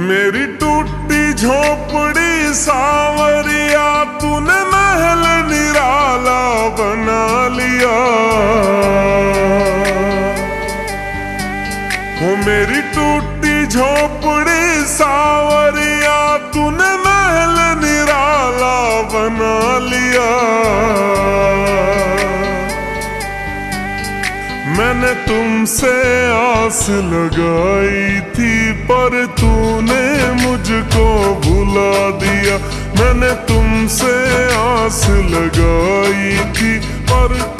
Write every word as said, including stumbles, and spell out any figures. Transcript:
मेरी टूटी झोपड़ी सावरिया तूने महल निराला बना लिया। हो मेरी टूटी झोपड़ी सावरिया तूने महल निराला बना लिया। मैंने तुमसे आस लगाई थी पर तूने मुझको भुला दिया। मैंने तुमसे आस लगाई थी पर